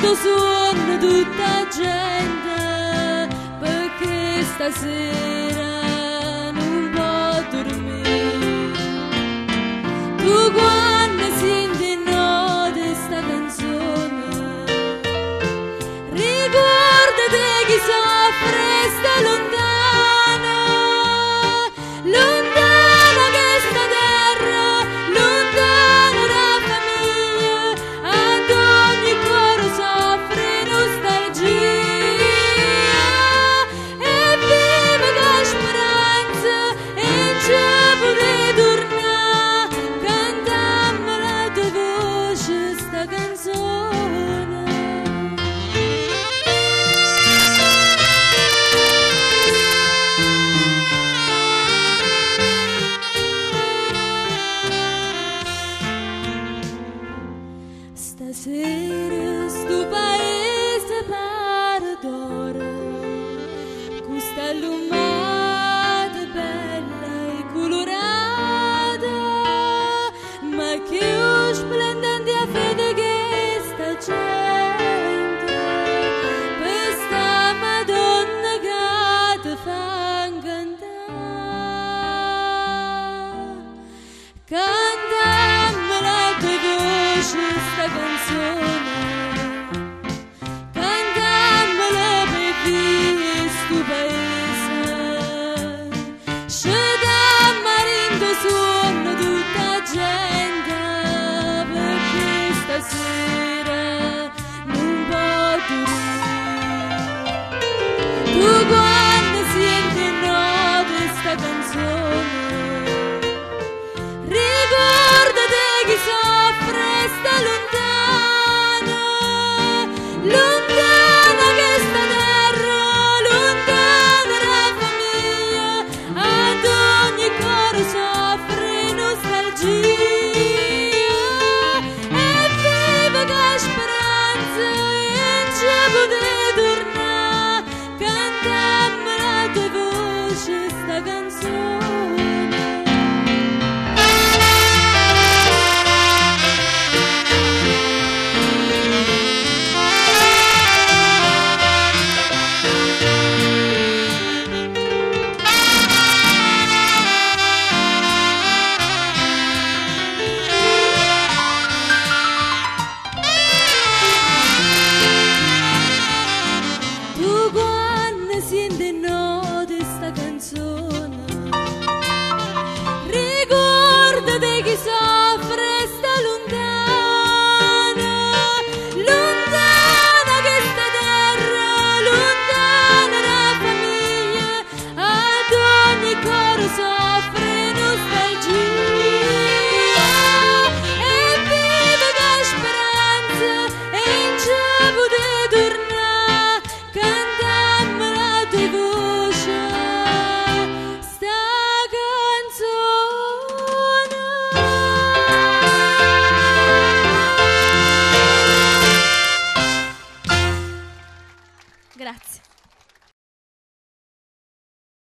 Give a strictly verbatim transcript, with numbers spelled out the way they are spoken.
lo suono tutta gente, perché stasera non può dormire. Tu quando senti notte sta canzone, ricordati chi soffre sta lontana, lontana che sta terra, lontana da famiglia, ad ogni cuore soffre nostalgia, e vive con speranza e in cielo ritorna, cantammo la tua voce sta canzone. Stasera